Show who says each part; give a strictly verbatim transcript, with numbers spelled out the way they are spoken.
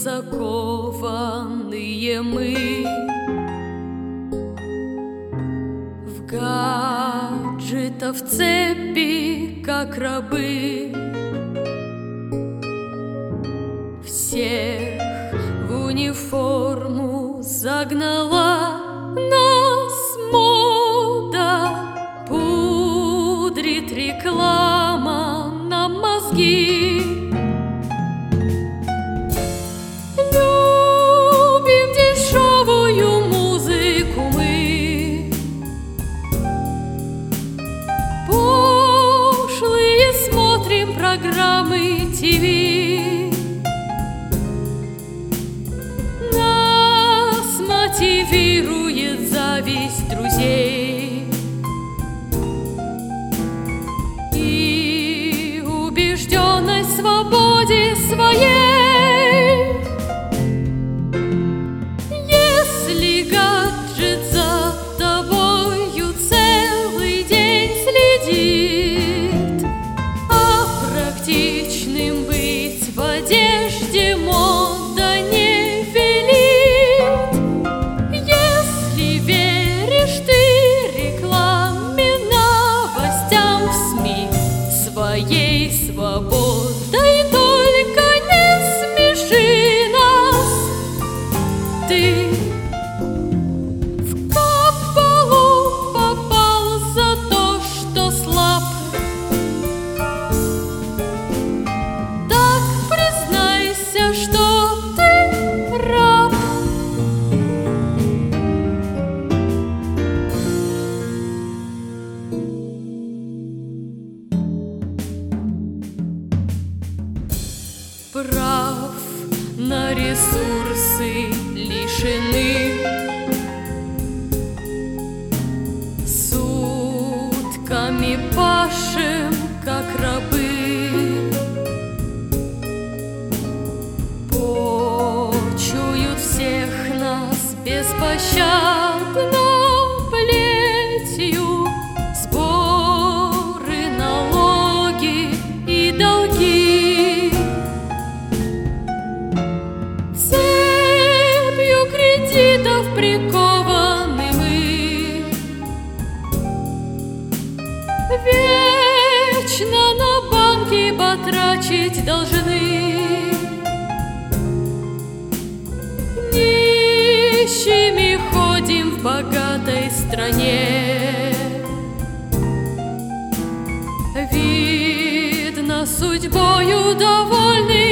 Speaker 1: закованные мы в гаджетов цепи, как рабы. Всех в униформу загнала нас мода, пудрит реклама нам мозги. Любим дешевую музыку мы, пошлые смотрим программы ТВ. Нас мотивирует зависть друзей и убежденность в свободе своей. Если гаджет за тобою целый день следит, а практичным быть в одежде мода не велит. Если веришь ты рекламе, новостям в СМИ, своей свободой только не смеши нас. Ты в кабалу попал за то, что слаб. Так признайся, что ты раб. Прав на ресурсы лишены, сутками пашем, как рабы. Почуют всех нас беспощадно плетью, сборы, налоги и долги. Цепью кредитов прикованы мы, вечно на банки батрачить должны. Нищими ходим в богатой стране. Видно, судьбою довольны